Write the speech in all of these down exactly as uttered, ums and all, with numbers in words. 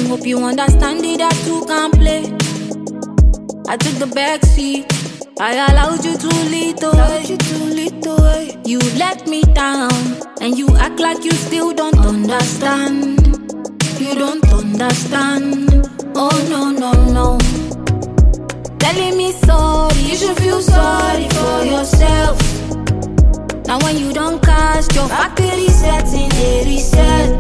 thing. Hope you understand it, that two can play. I took the back seat. I allowed you to lead the way. You, to lead the way. You let me down, and you act like you still don't understand. You don't understand. Oh no, no, no. Telling me sorry, you should feel sorry for yourself. Now when you don't cast your factory setting, they reset.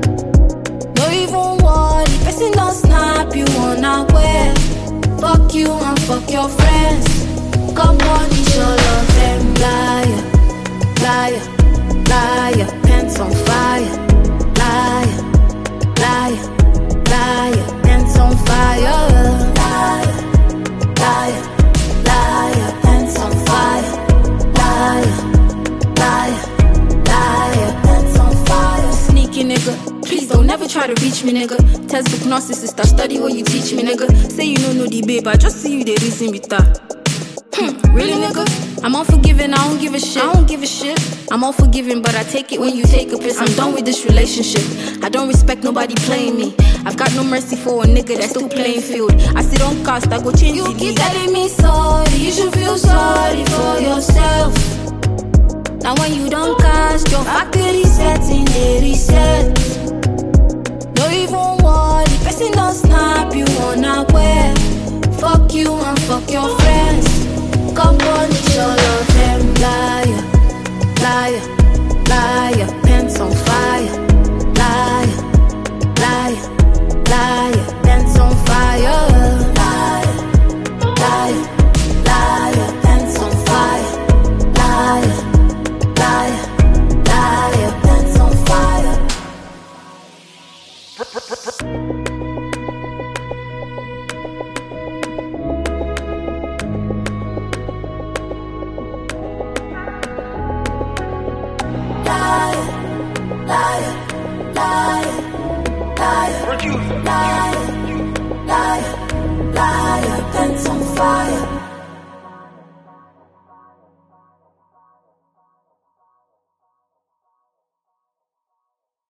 Don't even worry, person don't snap you unaware. Fuck you and fuck your friends. Come on, it's all of them. Liar, liar, liar, pants on fire. Liar, liar, liar, pants on fire. Liar, liar, liar, pants on fire. Liar, liar, liar, pants on fire. Sneaky nigga, please don't never try to reach me, nigga. Textbook narcissist, I study what you teach me, nigga. Say you don't know the babe, I just see you they reason with that. Hmm, really, nigga? I'm unforgiving, I don't give a shit. I don't give a shit. I'm unforgiving, but I take it when you take a piss. I'm done with this relationship. I don't respect nobody playing me. I've got no mercy for a nigga that's still playing field. I sit on cast, I go change. You keep telling me sorry, you should feel sorry for yourself. Now when you don't cast, your factory setting, they reset. Don't even worry, person don't snap you unaware. Fuck you and fuck your friends. Come on, it's all of them. Liar, liar, liar, pants on fire. Liar, liar, liar, pants on fire. Liar, liar, liar, pants on fire. Liar, liar, liar, pants on fire. Liar, liar, liar, liar.